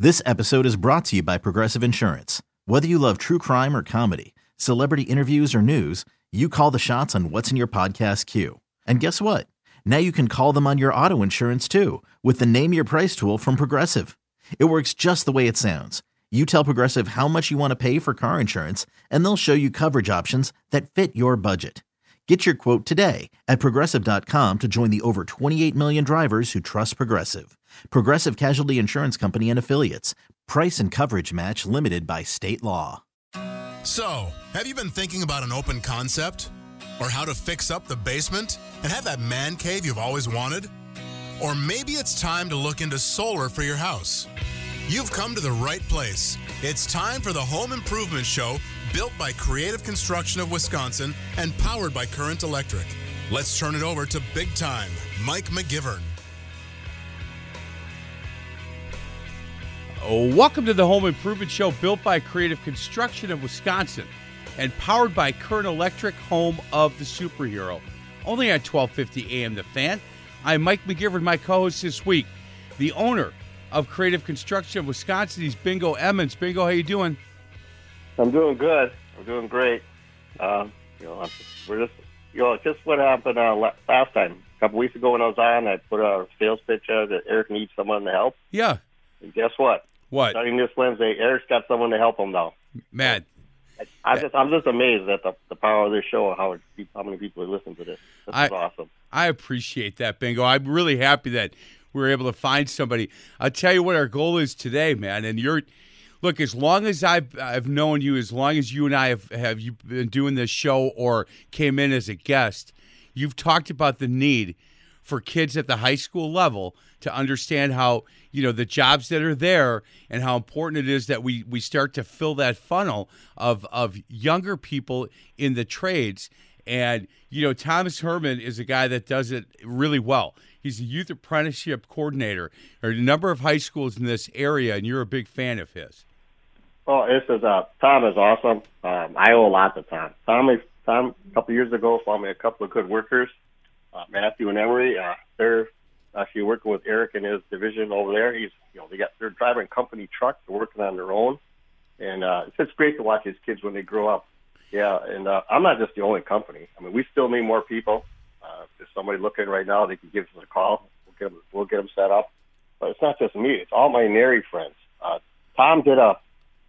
This episode is brought to you by Progressive Insurance. Whether you love true crime or comedy, celebrity interviews or news, you call the shots on what's in your podcast queue. And guess what? Now you can call them on your auto insurance too with the Name Your Price tool from Progressive. It works just the way it sounds. You tell Progressive how much you want to pay for car insurance, and they'll show you coverage options that fit your budget. Get your quote today at Progressive.com to join the over 28 million drivers who trust Progressive. Progressive Casualty Insurance Company and Affiliates. Price and coverage match limited by state law. So, have you been thinking about an open concept? Or how to fix up the basement and have that man cave you've always wanted? Or maybe it's time to look into solar for your house. You've come to the right place. It's time for the Home Improvement Show, built by Creative Construction of Wisconsin and powered by Current Electric. Let's turn it over to Big Time, Mike McGivern. Welcome to the Home Improvement Show, built by Creative Construction of Wisconsin and powered by Current Electric, home of the superhero. Only on 1250 AM The Fan. I'm Mike McGivern, my co-host this week, the owner of Creative Construction of Wisconsin. He's Bingo Emmons. Bingo, how you doing? I'm doing good. I'm doing great. Just what happened last time. A couple weeks ago when I was on, I put a sales pitch out that Eric needs someone to help. Yeah. And guess what? What? Starting this Wednesday, Eric's got someone to help him now. Man. I'm just amazed at the power of this show, how many people are listening to this. This is awesome. I appreciate that, Bingo. I'm really happy that we were able to find somebody. I'll tell you what our goal is today, man. And look, as long as I've known you, as long as you and I have you been doing this show or came in as a guest, you've talked about the need for kids at the high school level to understand how, the jobs that are there and how important it is that we start to fill that funnel of younger people in the trades. And, Thomas Herman is a guy that does it really well. He's a youth apprenticeship coordinator at a number of high schools in this area, and you're a big fan of his. Oh, Tom is awesome. I owe a lot to Tom. Tom, a couple years ago, found me a couple of good workers, Matthew and Emery. They're actually working with Eric and his division over there. They're driving company trucks. They're working on their own, and it's just great to watch his kids when they grow up. Yeah, and I'm not just the only company. I mean, we still need more people. If there's somebody looking right now, they can give us a call. We'll get them set up. But it's not just me. It's all my NARI friends. Tom did about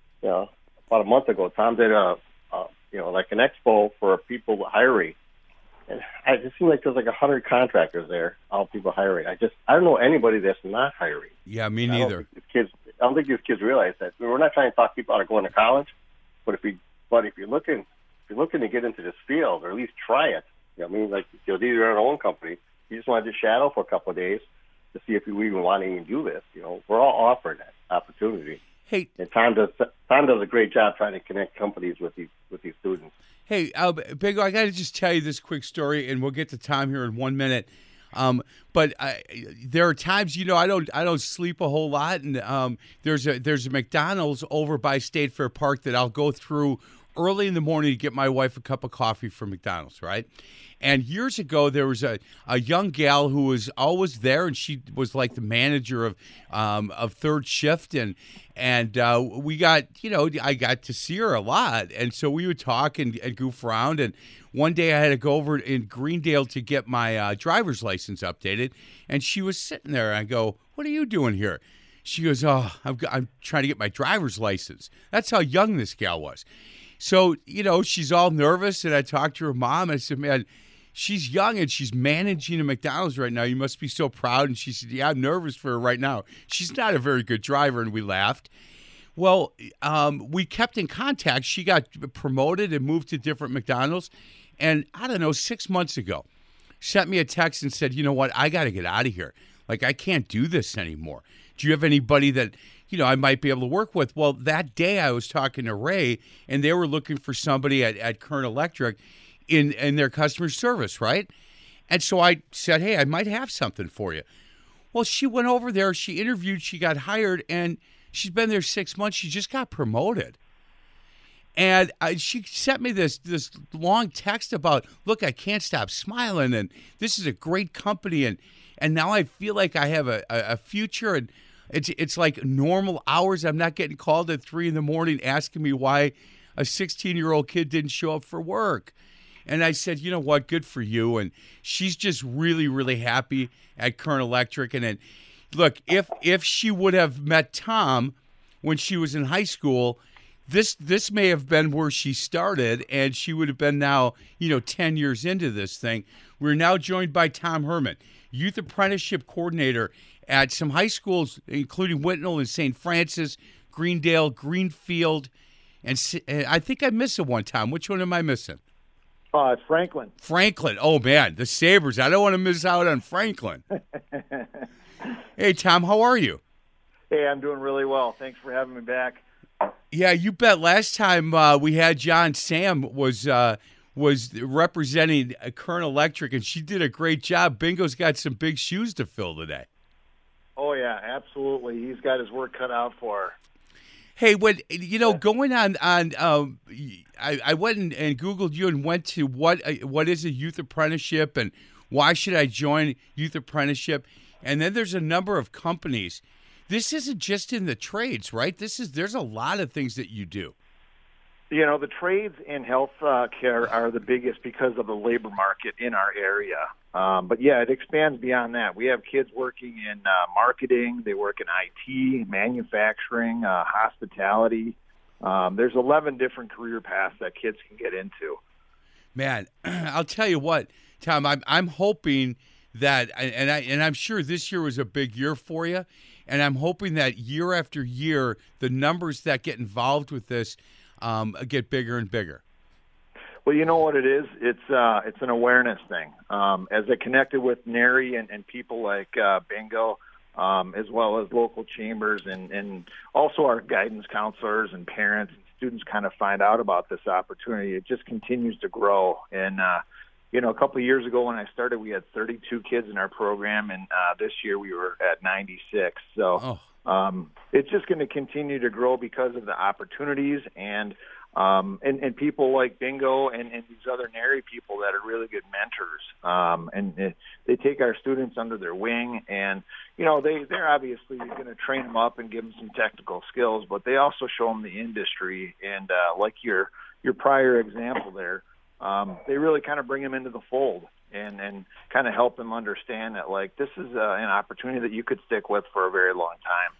a month ago, Tom did like an expo for people hiring. And it just seemed like there's like 100 contractors there, all people hiring. I don't know anybody that's not hiring. Yeah, me neither. I don't think these kids realize that. We're not trying to talk people out of going to college, but if you're looking to get into this field or at least try it, like you'll do your own company. You just want to shadow for a couple of days to see if you even want to even do this. We're all offering that opportunity. Hey, and Tom does a great job trying to connect companies with these students. Hey, Bingo, I got to just tell you this quick story, and we'll get to Tom here in 1 minute. But there are times, I don't sleep a whole lot, and there's a McDonald's over by State Fair Park that I'll go through early in the morning to get my wife a cup of coffee from McDonald's, right? And years ago, there was a young gal who was always there, and she was like the manager of third shift, and we got, I got to see her a lot, and so we would talk and goof around. And one day I had to go over in Greendale to get my driver's license updated, and she was sitting there. And I go, "What are you doing here?" She goes, "Oh, I'm trying to get my driver's license." That's how young this gal was. So, she's all nervous, and I talked to her mom. I said, "Man, she's young and she's managing a McDonald's right now. You must be so proud." And she said, "Yeah, I'm nervous for her right now. She's not a very good driver." And we laughed. Well, we kept in contact. She got promoted and moved to different McDonald's. And I don't know, 6 months ago, sent me a text and said, "You know what? I got to get out of here. Like, I can't do this anymore. Do you have anybody that, I might be able to work with?" Well, that day I was talking to Ray, and they were looking for somebody at Current Electric in their customer service, right? And so I said, "Hey, I might have something for you." Well, she went over there, she interviewed, she got hired, and she's been there 6 months. She just got promoted. And she sent me this long text about, "Look, I can't stop smiling, and this is a great company, and now I feel like I have a future." And It's like normal hours. I'm not getting called at 3 a.m. asking me why a 16-year-old kid didn't show up for work. And I said, you know what, good for you. And she's just really, really happy at Kern Electric. And then, look, if she would have met Tom when she was in high school, this may have been where she started, and she would have been now, 10 years into this thing. We're now joined by Tom Herman, Youth Apprenticeship Coordinator at some high schools, including Whitnall and St. Francis, Greendale, Greenfield, and I think I missed it one time. Which one am I missing? It's Franklin. Franklin. Oh, man, the Sabres. I don't want to miss out on Franklin. Hey, Tom, how are you? Hey, I'm doing really well. Thanks for having me back. Yeah, you bet. Last time we had John, Sam was representing Kern Electric, and she did a great job. Bingo's got some big shoes to fill today. Oh, yeah, absolutely. He's got his work cut out for her. Hey, going on, I went and Googled you and went to what is a youth apprenticeship and why should I join youth apprenticeship? And then there's a number of companies. This isn't just in the trades, right? There's a lot of things that you do. The trades in health care are the biggest because of the labor market in our area. But, yeah, it expands beyond that. We have kids working in marketing. They work in IT, manufacturing, hospitality. There's 11 different career paths that kids can get into. Man, I'll tell you what, Tom, I'm hoping that, and I'm sure this year was a big year for you, and I'm hoping that year after year, the numbers that get involved with this get bigger and bigger. Well, you know what it is? It's an awareness thing. As I connected with NARI and people like Bingo, as well as local chambers and also our guidance counselors and parents and students kind of find out about this opportunity, it just continues to grow. And, a couple of years ago when I started, we had 32 kids in our program, and this year we were at 96. So it's just going to continue to grow because of the opportunities and people like Bingo and these other NARI people that are really good mentors. And they take our students under their wing, and, they're obviously going to train them up and give them some technical skills, but they also show them the industry. And like your prior example there, they really kind of bring them into the fold and kind of help them understand that, like, this is an opportunity that you could stick with for a very long time.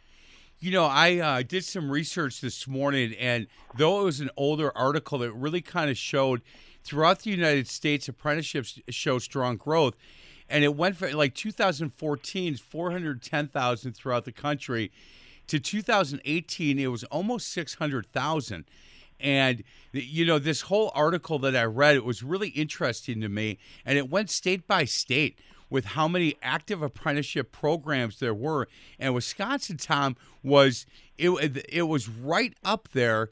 I did some research this morning, and though it was an older article, it really kind of showed throughout the United States, apprenticeships show strong growth. And it went from, 2014, 410,000 throughout the country, to 2018, it was almost 600,000. And, this whole article that I read, it was really interesting to me, and it went state by state with how many active apprenticeship programs there were. And Wisconsin, Tom, was right up there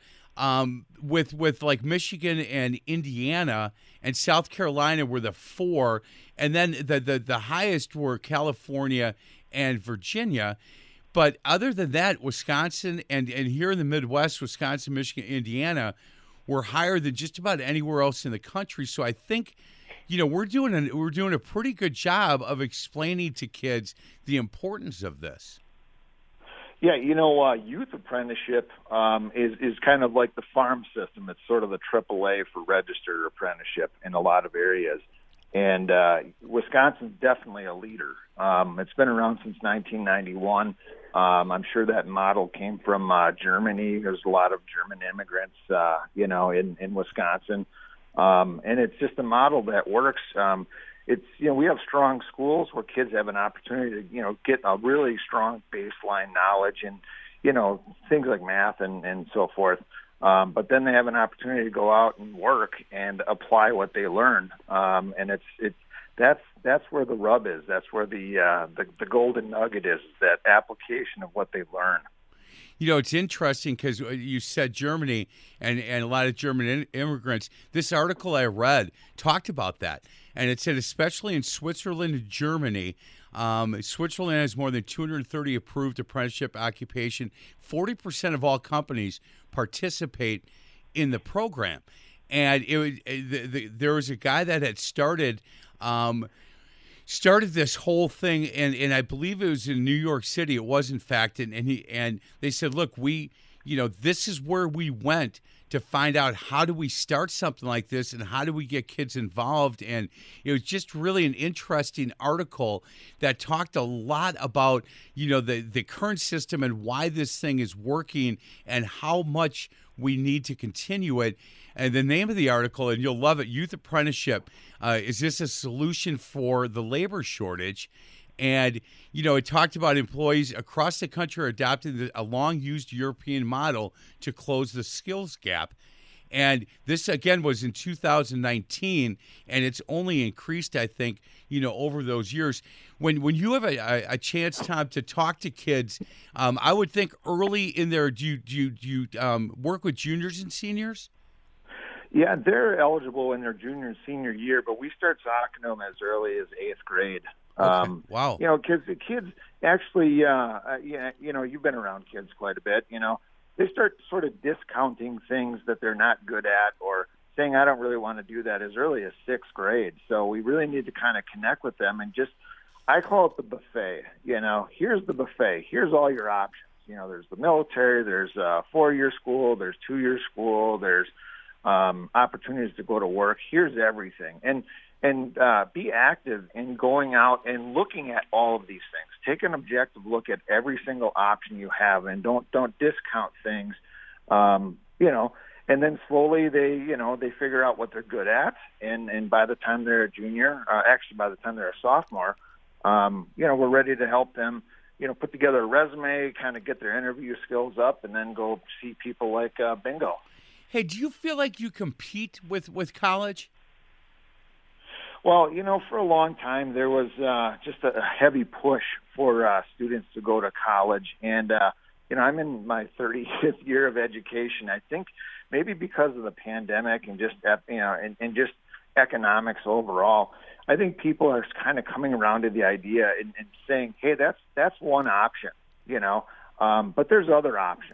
with like Michigan and Indiana, and South Carolina were the four, and then the highest were California and Virginia. But other than that, Wisconsin and here in the Midwest, Wisconsin, Michigan, Indiana, were higher than just about anywhere else in the country. So I think, we're doing a pretty good job of explaining to kids the importance of this. Yeah, youth apprenticeship is kind of like the farm system. It's sort of the AAA for registered apprenticeship in a lot of areas. And Wisconsin's definitely a leader. It's been around since 1991. I'm sure that model came from Germany. There's a lot of German immigrants, in Wisconsin. And it's just a model that works. We have strong schools where kids have an opportunity to, get a really strong baseline knowledge and, things like math and so forth. But then they have an opportunity to go out and work and apply what they learn. And that's where the rub is. That's where the golden nugget is, that application of what they learn. It's interesting because you said Germany and a lot of German immigrants. This article I read talked about that. And it said especially in Switzerland and Germany, Switzerland has more than 230 approved apprenticeship occupation. 40% of all companies participate in the program. And there was a guy that had started started this whole thing, and I believe it was in New York City. It was, in fact, and they said, look, this is where we went to find out how do we start something like this and how do we get kids involved. And it was just really an interesting article that talked a lot about, the current system and why this thing is working and how much we need to continue it. And the name of the article, and you'll love it, Youth Apprenticeship, is this a solution for the labor shortage? And, it talked about employees across the country are adopting a long-used European model to close the skills gap. And this, again, was in 2019, and it's only increased, I think, over those years. When you have a chance, Tom, to talk to kids, I would think early in there, do you work with juniors and seniors? Yeah, they're eligible in their junior and senior year, but we start talking to them as early as 8th grade. Okay. Wow. Because the kids actually, you've been around kids quite a bit, they start sort of discounting things that they're not good at or saying, I don't really want to do that as early as 6th grade. So we really need to kind of connect with them and I call it the buffet. Here's the buffet. Here's all your options. There's the military, there's 4-year school, there's 2-year school, there's opportunities to go to work. Here's everything. And be active in going out and looking at all of these things. Take an objective look at every single option you have, and don't discount things. And then slowly they figure out what they're good at, and by the time they're a junior, by the time they're a sophomore, we're ready to help them. Put together a resume, kind of get their interview skills up, and then go see people like Bingo. Hey, do you feel like you compete with college? Well, for a long time there was just a heavy push for students to go to college, and I'm in my 35th year of education. I think maybe because of the pandemic and just and just economics overall, I think people are kind of coming around to the idea and saying, hey, that's one option, but there's other options,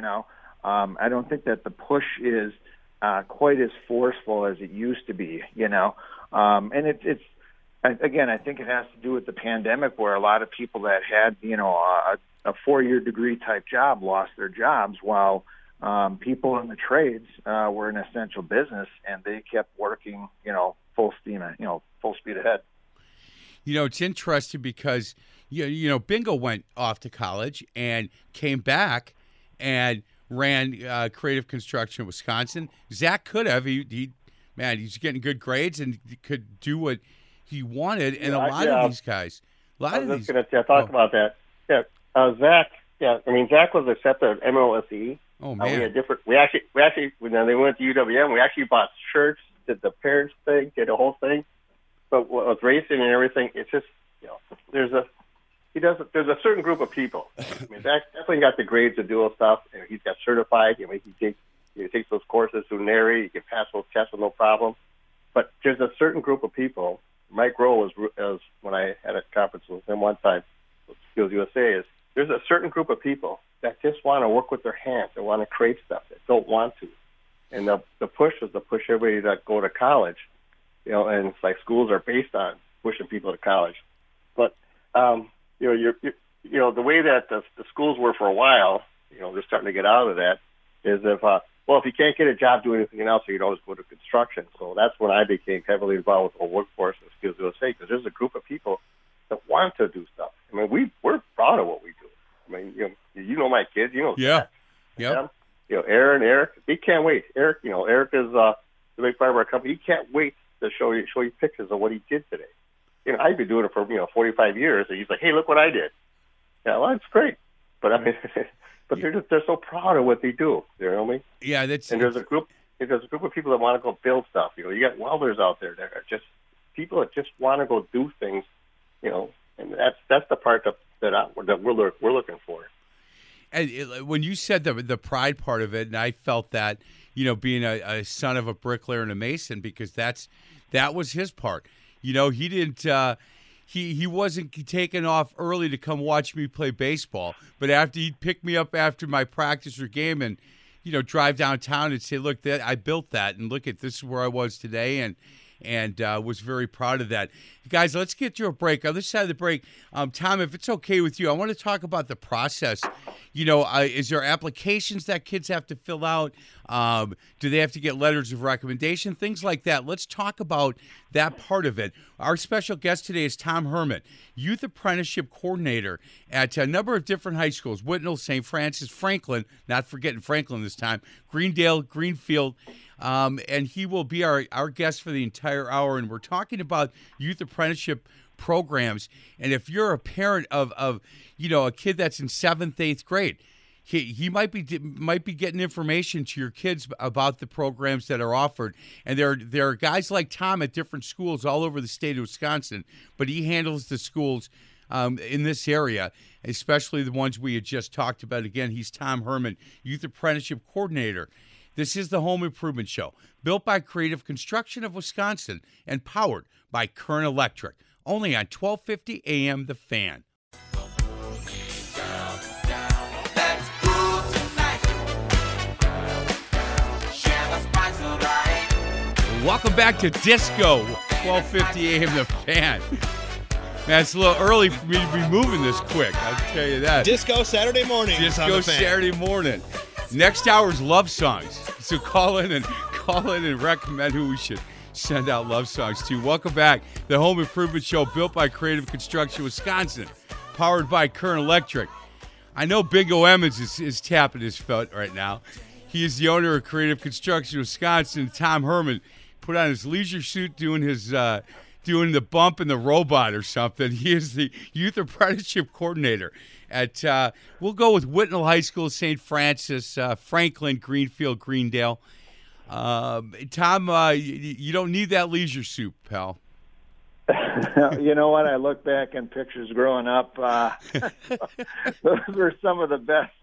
I don't think that the push is quite as forceful as it used to be, and it's again, I think it has to do with the pandemic, where a lot of people that had, a 4-year degree type job lost their jobs, while people in the trades were an essential business, and they kept working, full speed ahead. It's interesting because Bingo went off to college and came back and ran creative construction in Wisconsin. Zach could have. He's getting good grades and could do what he wanted. And a lot of these guys, I was just going to talk about that. Yeah, Zach. Yeah, Zach was accepted at MOSE. Oh man, we had different. We actually when they went to UWM, we actually bought shirts, did the parents thing, did the whole thing. But with racing and everything, it's just there's a certain group of people. Zach definitely got the grades to do all stuff, and he's got certified. He takes those courses through NARI. He can pass those tests with no problem. But there's a certain group of people. Mike Rowe was when I had a conference with him one time, with Skills USA, is there's a certain group of people that just want to work with their hands. They want to create stuff. That don't want to. And the push was to push everybody to go to college. And it's like schools are based on pushing people to college. But the way that the schools were for a while, they're starting to get out of that. Is if you can't get a job doing anything else, you can always go to construction. So that's when I became heavily involved with the workforce and Skills USA, because there's a group of people that want to do stuff. We're proud of what we do. My kids, Yeah. Yeah. Eric, he can't wait. Eric is the big part of our company. He can't wait to show you pictures of what he did today. I've been doing it for 45 years, and he's like, hey, look what I did. Yeah, well, that's great. But but they're so proud of what they do. You know what I mean? Yeah, and there's a group of people that want to go build stuff. You got welders out there that are just people that just want to go do things. And that's the part that we're looking for. And when you said the pride part of it, and I felt that, being a son of a bricklayer and a mason, because that was his part. He didn't. He wasn't taking off early to come watch me play baseball, but after he'd pick me up after my practice or game and, drive downtown and say, look, I built that, and look at this is where I was today, and and was very proud of that. Guys, let's get to a break. On this side of the break, Tom, if it's okay with you, I want to talk about the process. Is there applications that kids have to fill out? Do they have to get letters of recommendation? Things like that. Let's talk about that part of it. Our special guest today is Tom Herman, Youth Apprenticeship Coordinator at a number of different high schools, Whitnall, St. Francis, Franklin, not forgetting Franklin this time, Greendale, Greenfield, and he will be our guest for the entire hour, and we're talking about youth apprenticeship programs. And if you're a parent of a kid that's in 7th, 8th grade, he might be getting information to your kids about the programs that are offered. And there are guys like Tom at different schools all over the state of Wisconsin, but he handles the schools in this area, especially the ones we had just talked about. Again, he's Tom Herman, Youth Apprenticeship Coordinator. This is the Home Improvement Show, built by Creative Construction of Wisconsin and powered by Kern Electric. Only on 1250 AM The Fan. Welcome back to Disco, 1250 AM The Fan. Man, it's a little early for me to be moving this quick, I'll tell you that. Disco Saturday morning. Disco Saturday morning. Next hour's love songs. So call in and recommend who we should send out love songs to. Welcome back. The Home Improvement Show, built by Creative Construction Wisconsin, powered by Kern Electric. I know Bingo Emmons is tapping his foot right now. He is the owner of Creative Construction Wisconsin. Tom Herman put on his leisure suit doing the bump in the robot or something. He is the Youth Apprenticeship Coordinator at, we'll go with Whitnall High School, St. Francis, Franklin, Greenfield, Greendale. Tom, you don't need that leisure suit, pal. You know what? I look back in pictures growing up. Those were some of the best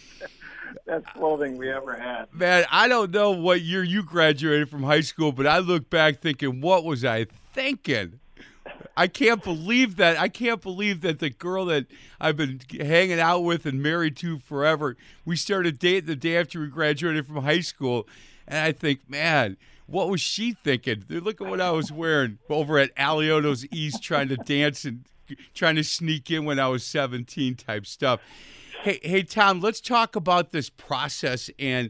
clothing we ever had. Man, I don't know what year you graduated from high school, but I look back thinking, what was I thinking? I can't believe that. I can't believe that the girl that I've been hanging out with and married to forever, we started dating the day after we graduated from high school. And I think, man, what was she thinking? Look at what I was wearing over at Alioto's East, trying to dance and trying to sneak in when I was 17 type stuff. Hey, Tom, let's talk about this process. And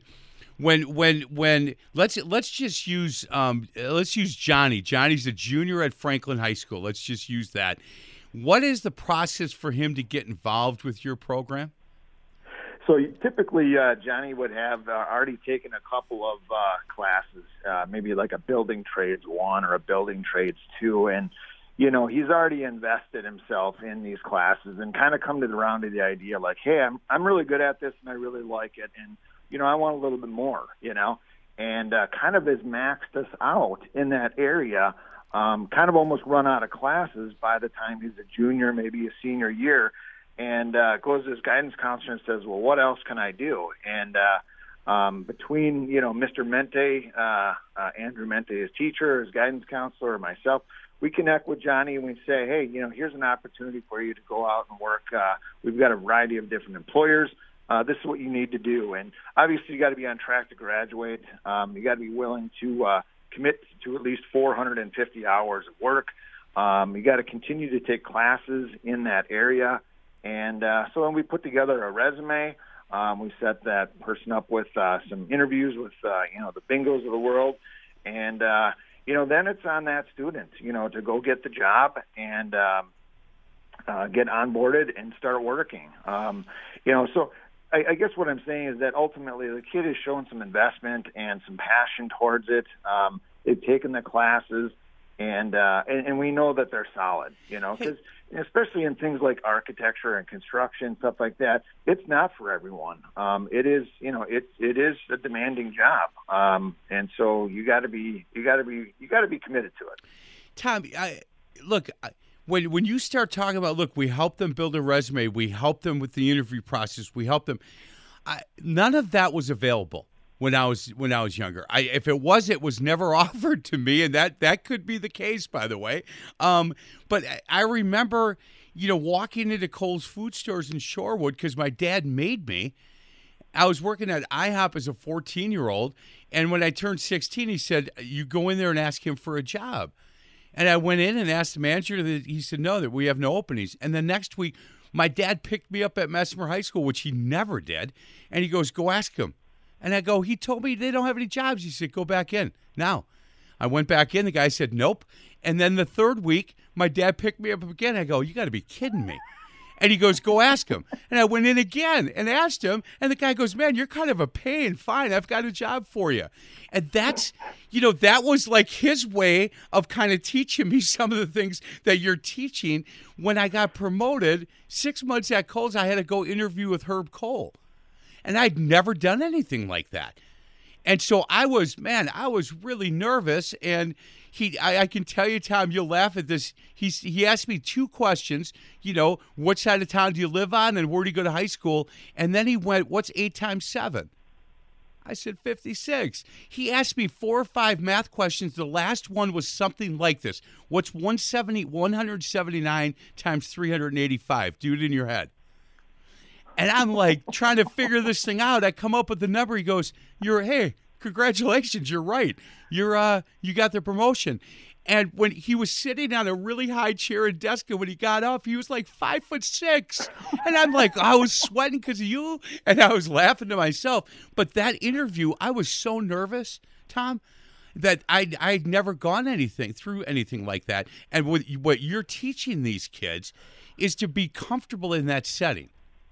when let's just use Johnny. Johnny's a junior at Franklin High School. Let's just use that. What is the process for him to get involved with your program? So typically, Johnny would have already taken a couple of classes, maybe like a building trades 1 or a building trades 2, and he's already invested himself in these classes and kind of come around to the idea like, hey, I'm really good at this and I really like it, and I want a little bit more, and kind of has maxed us out in that area, kind of almost run out of classes by the time he's a junior, maybe a senior year. And goes to his guidance counselor and says, well, what else can I do? And between, Mr. Mente, Andrew Mente, his teacher, his guidance counselor, and myself, we connect with Johnny and we say, hey, here's an opportunity for you to go out and work. We've got a variety of different employers. This is what you need to do. And obviously you got to be on track to graduate. You got to be willing to commit to at least 450 hours of work. You got to continue to take classes in that area. And so when we put together a resume, we set that person up with some interviews with, the Bingos of the world. And, then it's on that student, to go get the job and get onboarded and start working. So I guess what I'm saying is that ultimately the kid has shown some investment and some passion towards it. They've taken the classes. And we know that they're solid, because especially in things like architecture and construction, stuff like that, it's not for everyone. It is, it is a demanding job. And so you got to be committed to it. Tom, when you start talking about, look, we help them build a resume, we help them with the interview process, we help them. None of that was available when I was younger. If it was never offered to me, and that could be the case, by the way. But I remember, walking into Kohl's food stores in Shorewood because my dad made me, I was working at IHOP as a 14-year-old, and when I turned 16, he said, "You go in there and ask him for a job." And I went in and asked the manager. He said, "No, that we have no openings." And the next week, my dad picked me up at Mesmer High School, which he never did, and he goes, "Go ask him." And I go, "He told me they don't have any jobs." He said, "Go back in now." I went back in. The guy said, "Nope." And then the third week, my dad picked me up again. I go, "You got to be kidding me." And he goes, "Go ask him." And I went in again and asked him. And the guy goes, "Man, you're kind of a pain. Fine, I've got a job for you." And that's, that was like his way of kind of teaching me some of the things that you're teaching. When I got promoted, 6 months at Kohl's, I had to go interview with Herb Kohl. And I'd never done anything like that. And so I was really nervous. And I can tell you, Tom, you'll laugh at this. He asked me 2 questions. What side of town do you live on, and where do you go to high school? And then he went, "What's 8 times 7?" I said 56. He asked me 4 or 5 math questions. The last one was something like this: "What's 179 times 385? Do it in your head." And I'm like trying to figure this thing out. I come up with the number. He goes, "Hey, congratulations, you're right. You got the promotion." And when he was sitting on a really high chair and desk, and when he got up, he was like 5'6". And I'm like, I was sweating because of you, and I was laughing to myself. But that interview, I was so nervous, Tom, that I'd never gone through anything like that. And what you're teaching these kids is to be comfortable in that setting.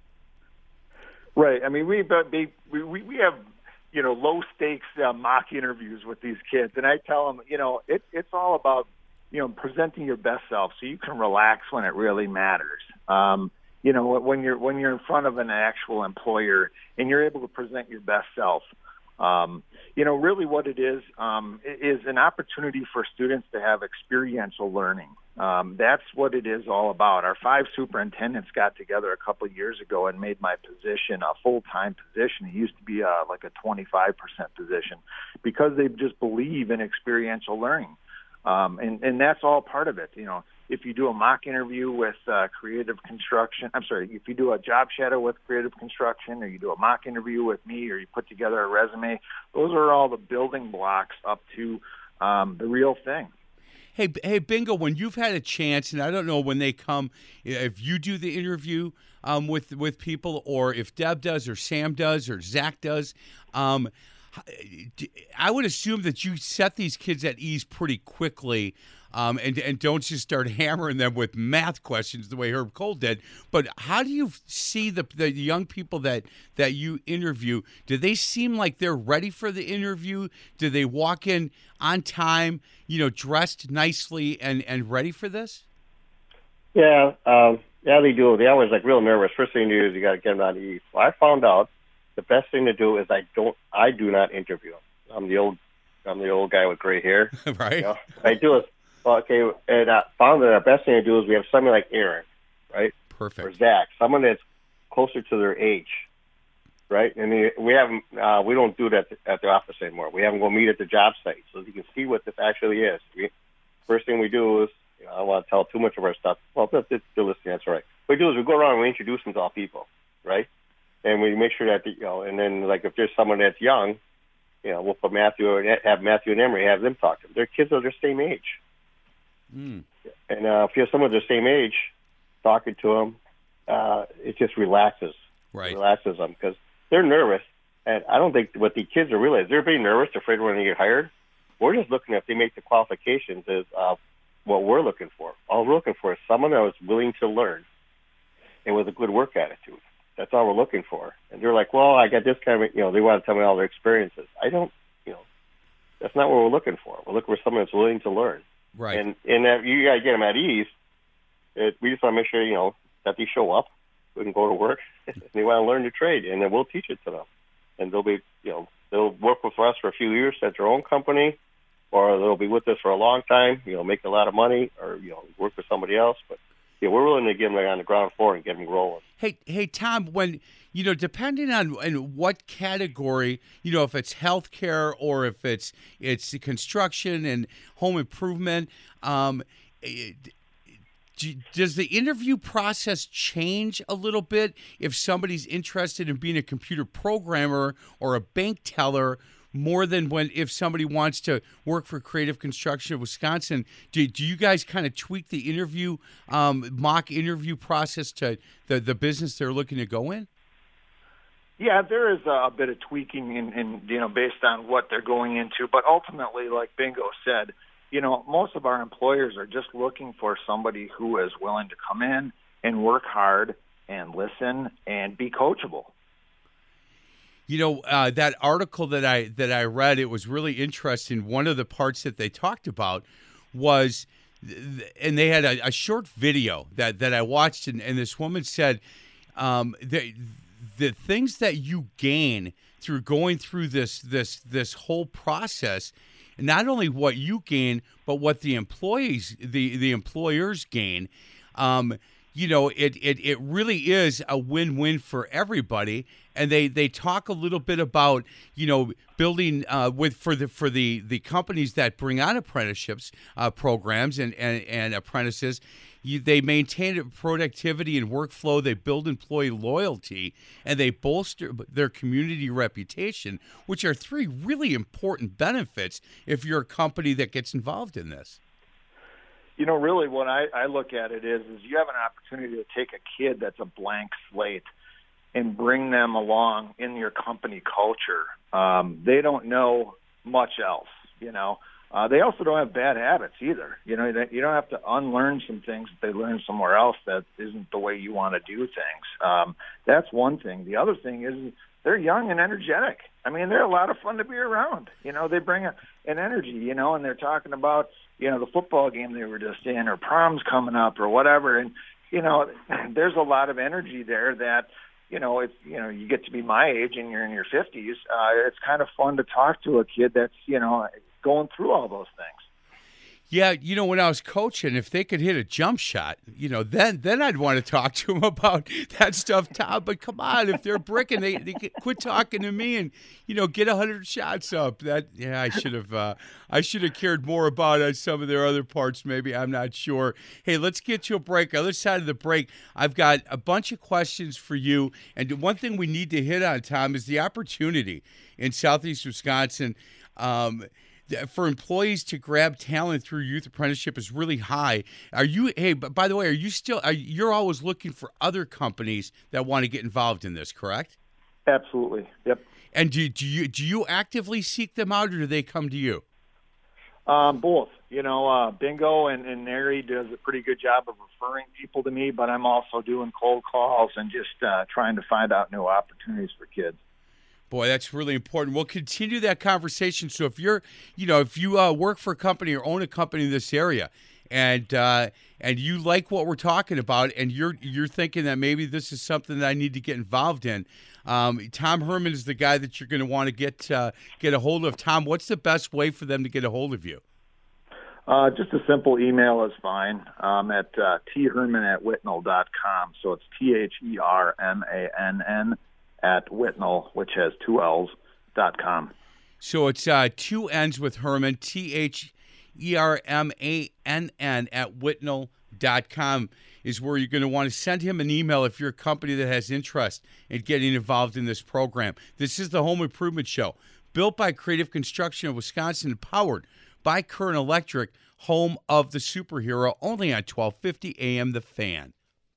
Right. I mean, we have low stakes mock interviews with these kids, and I tell them, it's all about presenting your best self so you can relax when it really matters. When you're in front of an actual employer and you're able to present your best self. Really what it is an opportunity for students to have experiential learning. That's what it is all about. Our 5 superintendents got together a couple of years ago and made my position a full-time position. It used to be like a 25% position because they just believe in experiential learning. And that's all part of it. If you do a mock interview with creative construction, if you do a job shadow with creative construction, or you do a mock interview with me, or you put together a resume, those are all the building blocks up to the real thing. Hey, Bingo, when you've had a chance, and I don't know when they come, if you do the interview with people, or if Deb does, or Sam does, or Zach does, I would assume that you set these kids at ease pretty quickly, and don't just start hammering them with math questions the way Herb Kohl did. But how do you see the young people that you interview? Do they seem like they're ready for the interview? Do they walk in on time, dressed nicely and ready for this? Yeah, they do. They always real nervous. First thing you do is you got to get them on ease. Well, I found out the best thing to do is I do not interview them. I'm the old guy with gray hair. Right. What I do is, and I found that the best thing to do is we have somebody like Aaron, right? Perfect. Or Zach, someone that's closer to their age, right? And we don't do that at the office anymore. We have them go meet at the job site so you can see what this actually is. First thing we do is, I don't want to tell too much of our stuff. Well, they're listening, that's all right. What we do is we go around and we introduce them to all people, right? And we make sure that, and then if there's someone that's young, we'll put Matthew and Emery, have them talk to them. Their kids are their same age. Mm. And if you have someone their same age talking to them, it just relaxes. Right. It relaxes them because they're nervous. And I don't think what the kids are realizing, they're being nervous, afraid when they get hired. We're just looking if they make the qualifications as what we're looking for. All we're looking for is someone that is willing to learn and with a good work attitude. That's all we're looking for. And they're like, well, I got this kind of, they want to tell me all their experiences. I don't, that's not what we're looking for. We're looking for someone that's willing to learn. Right. And you got to get them at ease. We just want to make sure, that they show up, we can go to work, and they want to learn the trade, and then we'll teach it to them. And they'll be, they'll work with us for a few years at their own company, or they'll be with us for a long time, make a lot of money, or, work with somebody else. But, we're willing to get them on the ground floor and get them rolling. Hey, Tom, when, depending on what category, if it's healthcare or if it's construction and home improvement, do does the interview process change a little bit if somebody's interested in being a computer programmer or a bank teller more than if somebody wants to work for Creative Construction of Wisconsin? Do you guys kind of tweak the interview, mock interview process to the business they're looking to go in? Yeah, there is a bit of tweaking in based on what they're going into. But ultimately, like Bingo said, most of our employers are just looking for somebody who is willing to come in and work hard and listen and be coachable. That article that I read, it was really interesting. One of the parts that they talked about was, and they had a short video that I watched, and this woman said, the things that you gain through going through this whole process, not only what you gain, but what the employers gain. It really is a win-win for everybody. And they talk a little bit about, building for the companies that bring on apprenticeships programs and apprentices. They maintain productivity and workflow. They build employee loyalty, and they bolster their community reputation, which are three really important benefits if you're a company that gets involved in this. Really what I look at it is you have an opportunity to take a kid that's a blank slate and bring them along in your company culture. They don't know much else, They also don't have bad habits either. You don't have to unlearn some things that they learn somewhere else that isn't the way you want to do things. That's one thing. The other thing is they're young and energetic. I mean, they're a lot of fun to be around. They bring an energy, and they're talking about, the football game they were just in, or prom's coming up or whatever. And, there's a lot of energy there that, it's, you get to be my age and you're in your 50s. It's kind of fun to talk to a kid that's, going through all those things. Yeah, when I was coaching, if they could hit a jump shot, then I'd want to talk to them about that stuff, Tom. But come on, if they're bricking, they quit talking to me and get 100 shots up. I should have cared more about some of their other parts. Maybe, I'm not sure. Hey, let's get to a break. Other side of the break, I've got a bunch of questions for you, and one thing we need to hit on, Tom, is the opportunity in Southeast Wisconsin. For employees to grab talent through youth apprenticeship is really high. By the way, you're always looking for other companies that want to get involved in this, correct? Absolutely. Yep. And do you actively seek them out, or do they come to you? Both. Bingo and Nary does a pretty good job of referring people to me, but I'm also doing cold calls and just trying to find out new opportunities for kids. Boy, that's really important. We'll continue that conversation. So if you work for a company or own a company in this area, and you like what we're talking about, and you're thinking that maybe this is something that I need to get involved in, Tom Herman is the guy that you're going to want to get a hold of. Tom, what's the best way for them to get a hold of you? Just a simple email is fine. At therman@whitnall.com. So it's THERMANN at Whitnall, which has 2 L's.com. So it's 2 N's with Herman, THERMANN at Whitnall.com is where you're going to want to send him an email if you're a company that has interest in getting involved in this program. This is the Home Improvement Show, built by Creative Construction of Wisconsin and powered by Current Electric, home of the superhero, only on 1250 AM The Fan.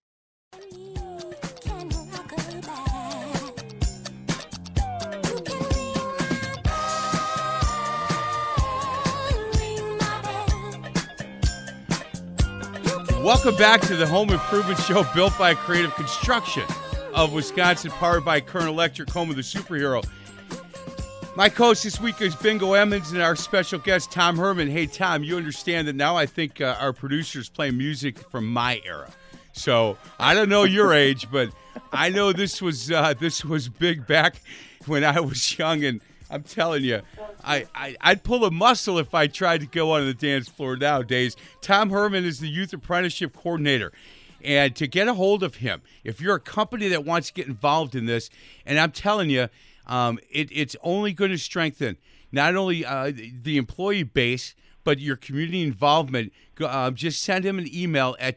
Welcome back to the Home Improvement Show, built by Creative Construction of Wisconsin, powered by Current Electric, home of the superhero. My co-host this week is Bingo Emmons and our special guest, Tom Herman. Hey, Tom, you understand that now I think our producers play music from my era. So I don't know your age, but I know this was big back when I was young, and I'm telling you, I'd pull a muscle if I tried to go on the dance floor nowadays. Tom Herman is the Youth Apprenticeship Coordinator. And to get a hold of him, if you're a company that wants to get involved in this, and I'm telling you, it's only going to strengthen not only the employee base, but your community involvement, just send him an email at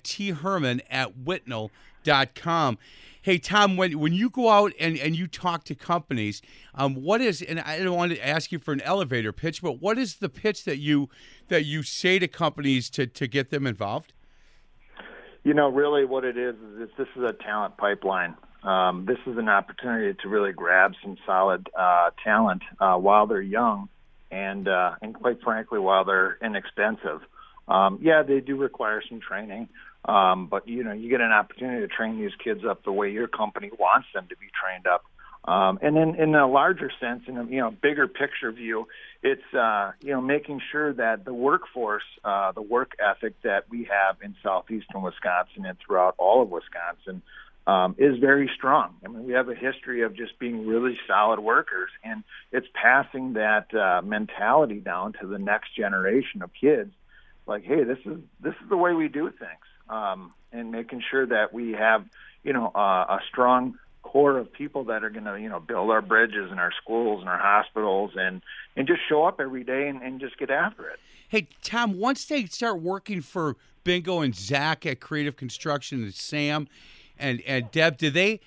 therman@whitnell.com. Hey, Tom, when you go out and you talk to companies, what is, and I don't want to ask you for an elevator pitch, but what is the pitch that you say to companies to get them involved? Really what it is this is a talent pipeline. This is an opportunity to really grab some solid talent while they're young and quite frankly, while they're inexpensive. They do require some training, but you get an opportunity to train these kids up the way your company wants them to be trained up. And then in a larger sense, in a bigger picture view, it's making sure that the workforce, the work ethic that we have in southeastern Wisconsin and throughout all of Wisconsin is very strong. I mean, we have a history of just being really solid workers, and it's passing that mentality down to the next generation of kids. Like, hey, this is the way we do things, and making sure that we have a strong core of people that are going to build our bridges and our schools and our hospitals and just show up every day and just get after it. Hey, Tom, once they start working for Bingo and Zach at Creative Construction and Sam and Deb, are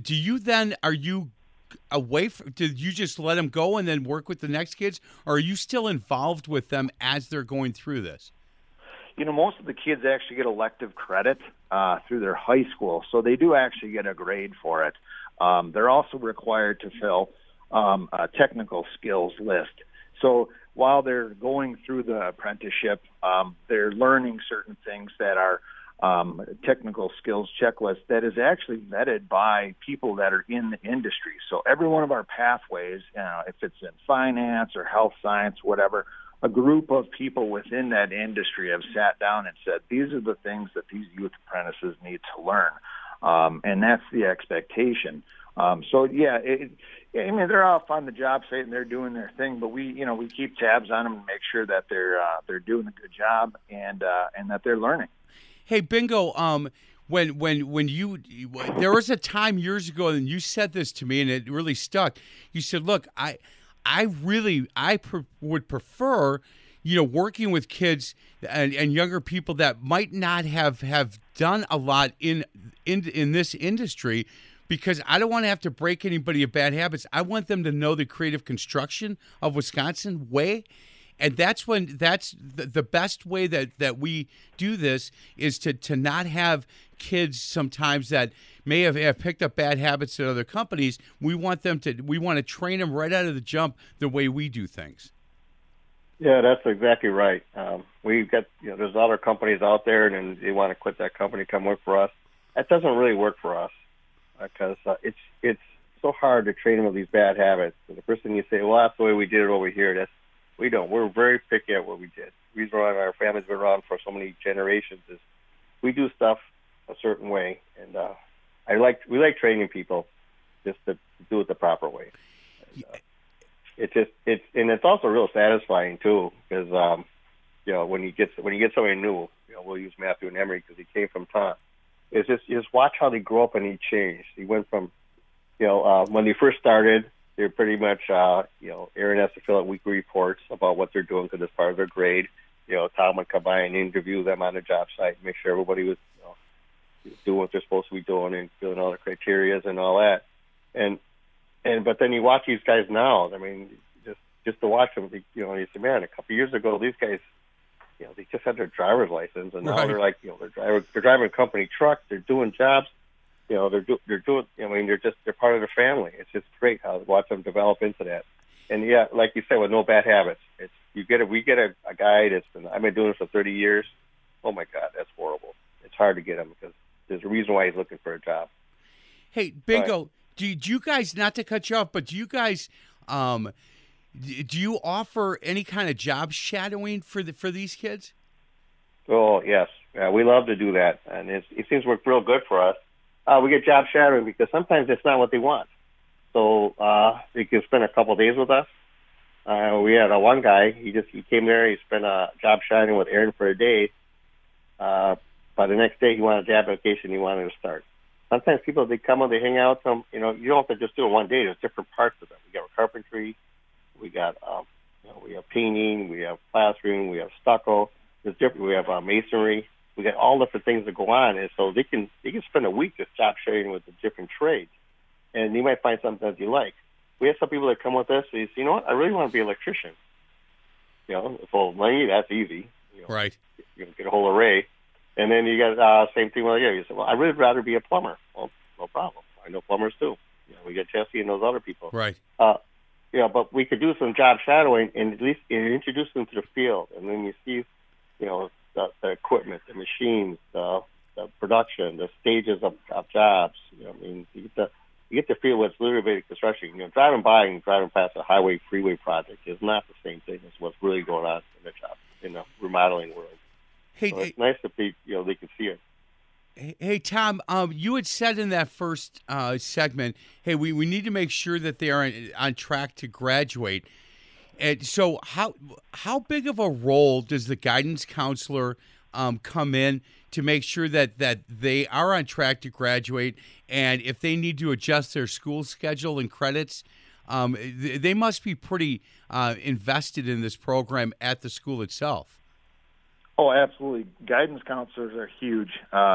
you away from, did you just let them go and then work with the next kids, or are you still involved with them as they're going through this? Most of the kids actually get elective credit through their high school, so they do actually get a grade for it. They're also required to fill a technical skills list. So while they're going through the apprenticeship, they're learning certain things that are technical skills checklist that is actually vetted by people that are in the industry. So every one of our pathways, if it's in finance or health science, whatever, a group of people within that industry have sat down and said, these are the things that these youth apprentices need to learn. And that's the expectation. They're off on the job site and they're doing their thing, but we keep tabs on them and make sure that they're doing a good job and that they're learning. Hey, Bingo, when you there was a time years ago and you said this to me and it really stuck. You said, look, I would prefer, working with kids and younger people that might not have done a lot in this industry, because I don't want to have to break anybody of bad habits. I want them to know the creative construction of Wisconsin way. And that's the best way that we do this is to not have kids sometimes that may have picked up bad habits at other companies. We want to train them right out of the jump the way we do things. Yeah, that's exactly right. We've got, there's other companies out there and they want to quit that company, come work for us. That doesn't really work for us because it's so hard to train them with these bad habits. And the first thing you say, well, that's the way we did it over here. We don't. We're very picky at what we did. Our family's been around for so many generations. We do stuff a certain way, and we like training people just to do it the proper way. And, it's also real satisfying too, because when you get somebody new, we'll use Matthew and Emery because he came from Tom. You just watch how they grow up and he changed. He went from when they first started. They're pretty much, Aaron has to fill out weekly reports about what they're doing because it's part of their grade. Tom would come by and interview them on the job site, make sure everybody was doing what they're supposed to be doing and filling all the criteria and all that. But then you watch these guys now. I mean, just to watch them, you say, man, a couple of years ago, these guys, they just had their driver's license, and now they're like, they're driving company trucks, they're doing jobs. They're doing. I mean, they're part of the family. It's just great how to watch them develop into that. And yeah, like you said, with no bad habits. We get a guy I've been doing this for 30 years. Oh my God, that's horrible. It's hard to get him because there's a reason why he's looking for a job. Hey, Bingo, do you guys, not to cut you off, but do you guys, do you offer any kind of job shadowing for these kids? Oh yes, we love to do that, and it seems to work real good for us. We get job shadowing because sometimes it's not what they want. So they can spend a couple of days with us. We had one guy, he came there, he spent a job shadowing with Aaron for a day. By the next day, he wanted a job application, he wanted to start. Sometimes people, they come and they hang out with them. You don't have to just do it one day. There's different parts of them. We got carpentry, we got we have painting, we have plastering, we have stucco. There's different. We have masonry. We got all different things that go on, and so they can spend a week just job sharing with the different trades, and you might find something that you like. We have some people that come with us and say, you know what, I really want to be an electrician. You know, so Lenny, that's easy. You know, Right. You can get a hold of Ray, and then you got same thing with you. You say, well, I'd really rather be a plumber. Well, no problem. I know plumbers too. You know, we get Jesse and those other people. Right. You know, but we could do some job shadowing and at least introduce them to the field, and then you see, you know, the equipment, the machines, the production, the stages of jobs. You know, I mean, you get to feel what's literally basic construction. You know, driving past a highway, freeway project is not the same thing as what's really going on in the job, in the remodeling world. Hey, So it's nice to be, you know, they can see it. Hey, Tom, you had said in that first segment, hey, we need to make sure that they are on track to graduate. And so how big of a role does the guidance counselor come in to make sure that they are on track to graduate, and if they need to adjust their school schedule and credits, they must be pretty invested in this program at the school itself. Oh, absolutely. Guidance counselors are huge.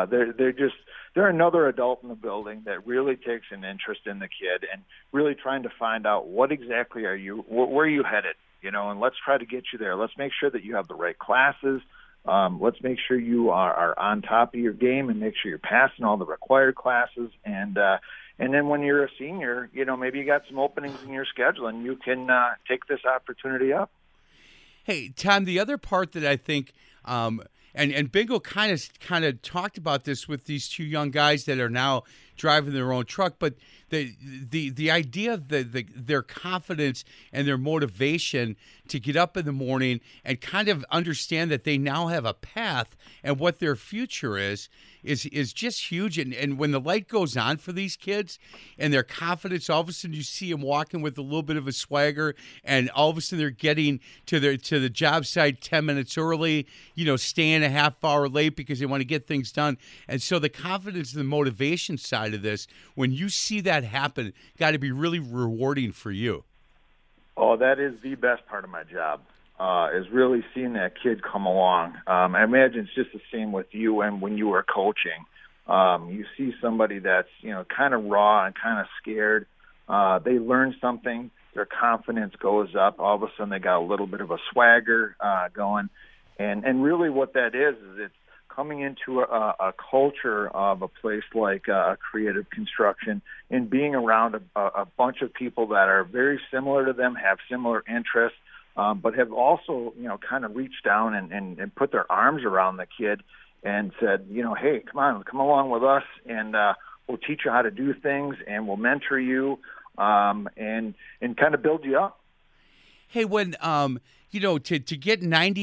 They're another adult in the building that really takes an interest in the kid and really trying to find out what exactly where are you headed, you know, and let's try to get you there. Let's make sure that you have the right classes. Let's make sure you are on top of your game and make sure you're passing all the required classes. And then when you're a senior, you know, maybe you got some openings in your schedule and you can take this opportunity up. Hey, Tom, the other part that I think, and Bingo kind of talked about this with these two young guys that are now driving their own truck, but the idea of their confidence and their motivation to get up in the morning and kind of understand that they now have a path and what their future is just huge. And when the light goes on for these kids and their confidence, all of a sudden you see them walking with a little bit of a swagger, and all of a sudden they're getting to the job site 10 minutes early, you know, staying a half hour late because they want to get things done. And so the confidence and the motivation side of this, when you see that happen, got to be really rewarding for you. Oh, that is the best part of my job, is really seeing that kid come along. I imagine it's just the same with you and when you were coaching. You see somebody that's, you know, kind of raw and kind of scared. They learn something. Their confidence goes up. All of a sudden they got a little bit of a swagger going. And really what that is it's coming into a culture of a place like Creative Construction and being around a bunch of people that are very similar to them, have similar interests, but have also, you know, kind of reached down and put their arms around the kid and said, you know, hey, come along with us, and we'll teach you how to do things, and we'll mentor you, and kind of build you up. Hey, when you know, to get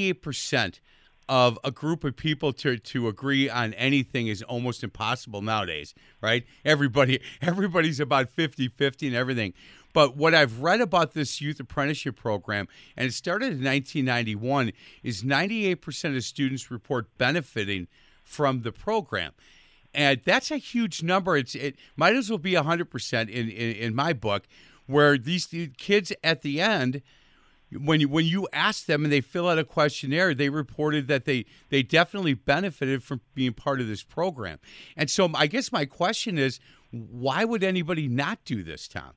98% of a group of people to agree on anything is almost impossible nowadays, right? Everybody's about 50-50 and everything. But what I've read about this youth apprenticeship program, and it started in 1991, is 98% of students report benefiting from the program. And that's a huge number. It might as well be 100% in my book, where these kids at the end, when you ask them and they fill out a questionnaire, they reported that they definitely benefited from being part of this program. And so I guess my question is, why would anybody not do this, Tom?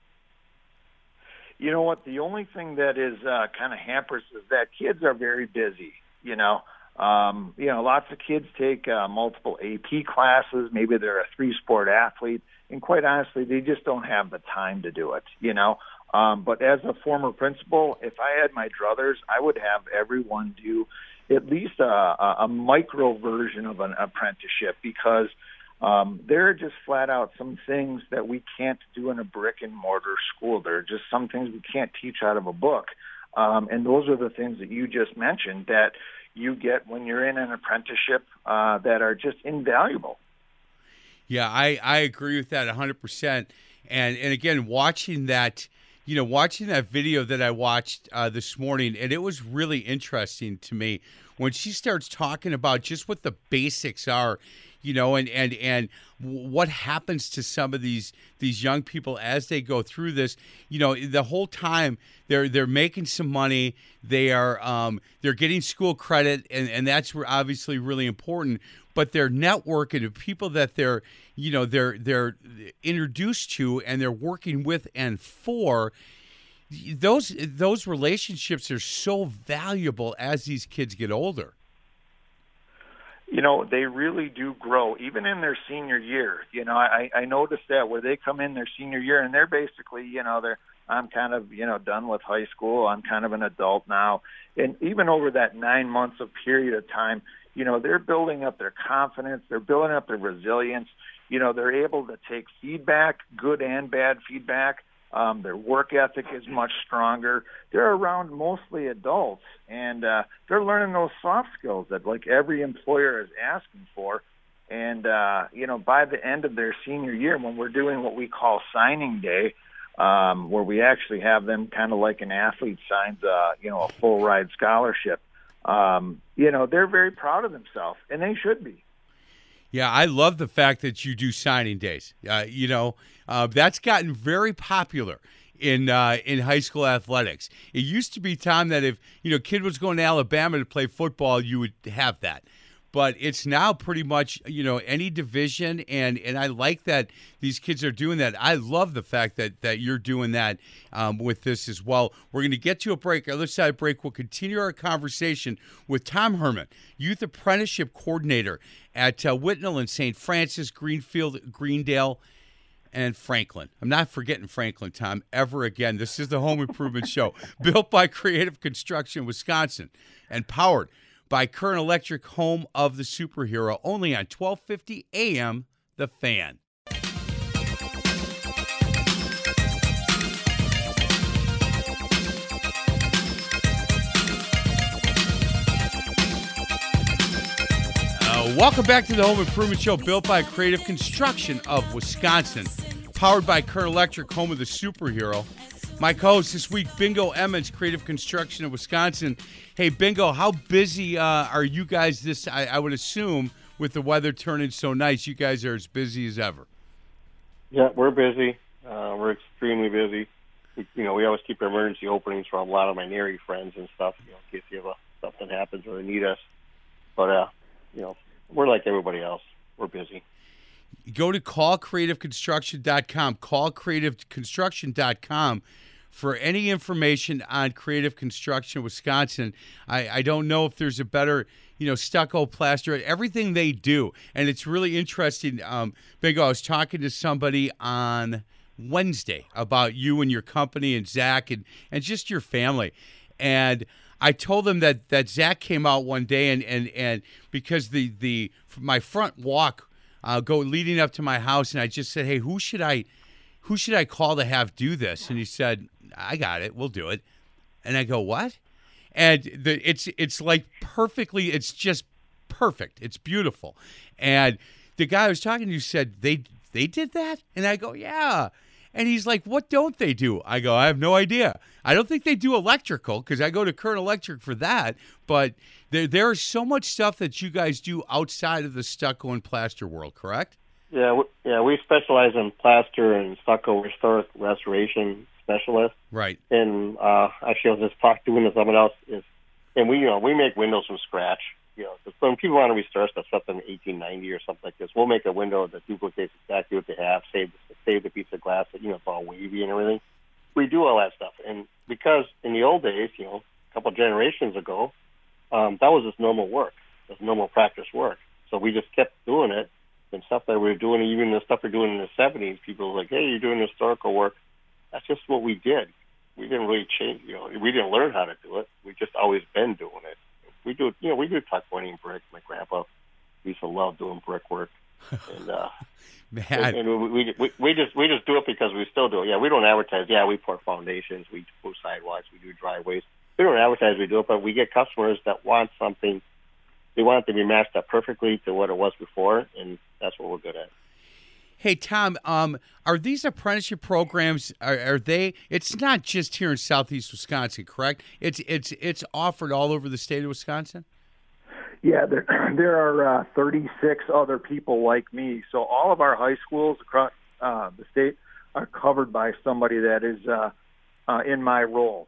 You know what? The only thing that is kind of hampers is that kids are very busy. You know, lots of kids take multiple AP classes. Maybe they're a 3-sport athlete, and quite honestly, they just don't have the time to do it. You know. But as a former principal, if I had my druthers, I would have everyone do at least a micro version of an apprenticeship, because there are just flat out some things that we can't do in a brick and mortar school. There are just some things we can't teach out of a book. And those are the things that you just mentioned that you get when you're in an apprenticeship that are just invaluable. Yeah, I agree with that 100%. And again, watching that video that I watched this morning, and it was really interesting to me when she starts talking about just what the basics are, and what happens to some of these young people as they go through this. The whole time they're making some money, they're getting school credit, and that's obviously really important. But their network and the people that they're introduced to and they're working with and for, those relationships are so valuable as these kids get older. They really do grow, even in their senior year. I noticed that where they come in their senior year and they're basically, I'm kind of, done with high school. I'm kind of an adult now. And even over that 9 months of period of time, they're building up their confidence. They're building up their resilience. They're able to take feedback, good and bad feedback. Their work ethic is much stronger. They're around mostly adults, and they're learning those soft skills that like every employer is asking for. And, by the end of their senior year, when we're doing what we call signing day, where we actually have them kind of like an athlete signs, a full ride scholarship, they're very proud of themselves, and they should be. Yeah, I love the fact that you do signing days. That's gotten very popular in high school athletics. It used to be time that if kid was going to Alabama to play football, you would have that. But it's now pretty much any division, and I like that these kids are doing that. I love the fact that you're doing that with this as well. We're going to get to a break. Other side of break, we'll continue our conversation with Tom Herman, Youth Apprenticeship Coordinator at Whitnall and St. Francis, Greenfield, Greendale, and Franklin. I'm not forgetting Franklin, Tom, ever again. This is the Home Improvement Show, built by Creative Construction, Wisconsin, and powered by Current Electric, home of the superhero, only on 1250 AM, The Fan. Welcome back to the Home Improvement Show, built by Creative Construction of Wisconsin, powered by Current Electric, home of the superhero. My co-host this week, Bingo Emmons, Creative Construction of Wisconsin. Hey, Bingo, how busy are you guys this, I would assume, with the weather turning so nice, you guys are as busy as ever. Yeah, we're busy. We're extremely busy. We always keep emergency openings for a lot of my NARI friends and stuff, in case something happens or they need us. But, we're like everybody else. We're busy. Go to callcreativeconstruction.com, callcreativeconstruction.com for any information on Creative Construction Wisconsin. I don't know if there's a better, stucco, plaster, everything they do. And it's really interesting. Bingo, I was talking to somebody on Wednesday about you and your company and Zach and just your family. And I told them that Zach came out one day and because my front walk go leading up to my house, and I just said, hey, who should I call to have do this? And he said, I got it, we'll do it. And I go, what? And it's like perfectly, it's just perfect. It's beautiful. And the guy I was talking to said, they did that? And I go, yeah. And he's like, what don't they do? I go, I have no idea. I don't think they do electrical because I go to Current Electric for that. But there is so much stuff that you guys do outside of the stucco and plaster world, correct? Yeah, we specialize in plaster and stucco historic restoration specialists. Right. And actually, I was just doing with someone else. And we make windows from scratch. When people want to restore stuff in 1890 or something like this, we'll make a window that duplicates exactly what they have, save the piece of glass that it's all wavy and everything. We do all that stuff, and because in the old days, a couple of generations ago, that was just normal work, it was normal practice work. So we just kept doing it, and stuff that we were doing, even the stuff we're doing in the 70s, people were like, "Hey, you're doing historical work." That's just what we did. We didn't really change. We didn't learn how to do it. We just always been doing it. We do, we do tuck pointing brick. My grandpa used to love doing brickwork, and man, and we just do it because we still do it. Yeah, we don't advertise. Yeah, we pour foundations, we do sidewalks, we do driveways. We don't advertise. We do it, but we get customers that want something. They want it to be matched up perfectly to what it was before, and that's what we're good at. Hey, Tom, are these apprenticeship programs, are they, it's not just here in Southeast Wisconsin, correct? It's offered all over the state of Wisconsin? Yeah, there are 36 other people like me. So all of our high schools across the state are covered by somebody that is in my role.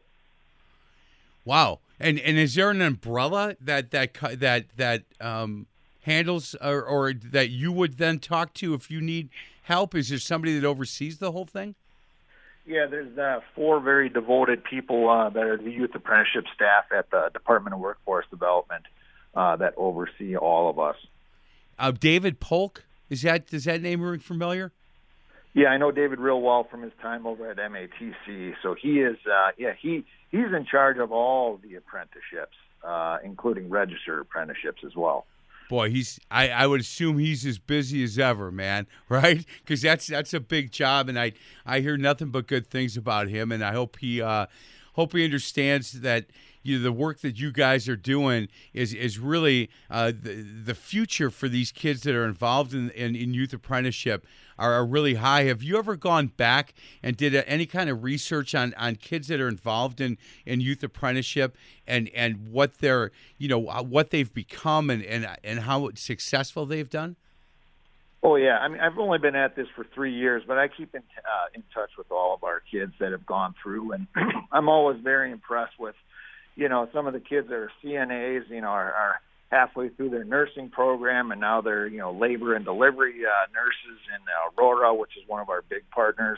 Wow. And is there an umbrella that handles or that you would then talk to if you need help? Is there somebody that oversees the whole thing? Yeah, there's 4 very devoted people that are the youth apprenticeship staff at the Department of Workforce Development that oversee all of us. David Polk, does that name ring familiar? Yeah, I know David real well from his time over at MATC. So he is, he's in charge of all the apprenticeships, including registered apprenticeships as well. Boy, I would assume he's as busy as ever, man, right? Because that's a big job, and I hear nothing but good things about him, and I hope he understands that the work that you guys are doing is really the future for these kids that are involved in youth apprenticeship are really high. Have you ever gone back and did any kind of research on kids that are involved in youth apprenticeship and what they're what they've become and how successful they've done? Oh yeah, I mean I've only been at this for 3 years, but I keep in touch with all of our kids that have gone through, and I'm always very impressed with some of the kids that are CNAs, are halfway through their nursing program, and now they're, labor and delivery nurses in Aurora, which is one of our big partners.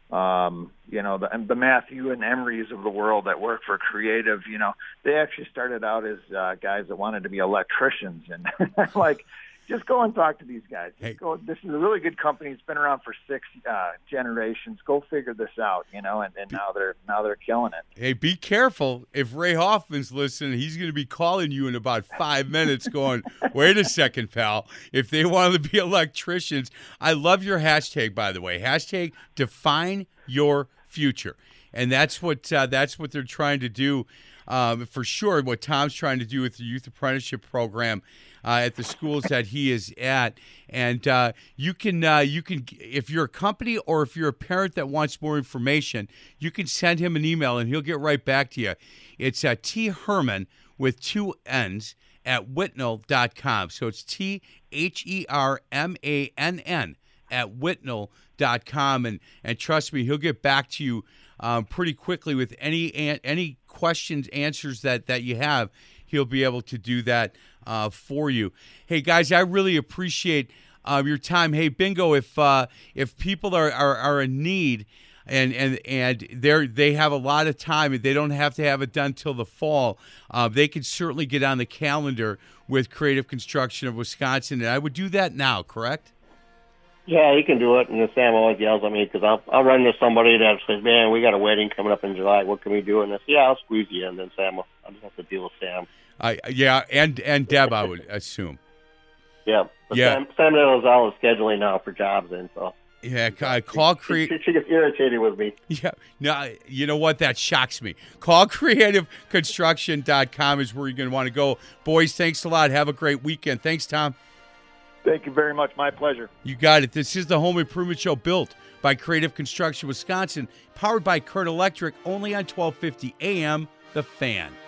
The Matthew and Emerys of the world that work for Creative, they actually started out as guys that wanted to be electricians, and like, just go and talk to these guys. This is a really good company. It's been around for 6 generations. Go figure this out, and now they're killing it. Hey, be careful. If Ray Hoffman's listening, he's going to be calling you in about 5 minutes going, wait a second, pal. If they want to be electricians, I love your hashtag, by the way. Hashtag define your future. And that's what they're trying to do. For sure, what Tom's trying to do with the youth apprenticeship program at the schools that he is at, and you can if you're a company or if you're a parent that wants more information, you can send him an email and he'll get right back to you. It's T Herman with 2 N's at Whitnall.com. So it's THERMANN at Whitnall.com, and trust me, he'll get back to you pretty quickly with any questions, answers that you have. He'll be able to do that for you. Hey guys, I really appreciate your time. Hey Bingo, if people are in need and they have a lot of time and they don't have to have it done till the fall, they can certainly get on the calendar with Creative Construction of Wisconsin, and I would do that now, correct? Yeah, he can do it, and then Sam always yells at me because I'll run into somebody that says, "Man, we got a wedding coming up in July. What can we do?" And I say, "Yeah, I'll squeeze you in." Then Sam, I'll just have to deal with Sam. Yeah, and Deb, I would assume. Yeah, but yeah. Sam knows all the scheduling now for jobs, and so. Yeah, call Creative. She gets irritated with me. Yeah, no, you know what? That shocks me. Call CreativeConstruction.com is where you're going to want to go. Boys, thanks a lot. Have a great weekend. Thanks, Tom. Thank you very much. My pleasure. You got it. This is the Home Improvement Show built by Creative Construction Wisconsin, powered by Kern Electric, only on 1250 AM, The Fan.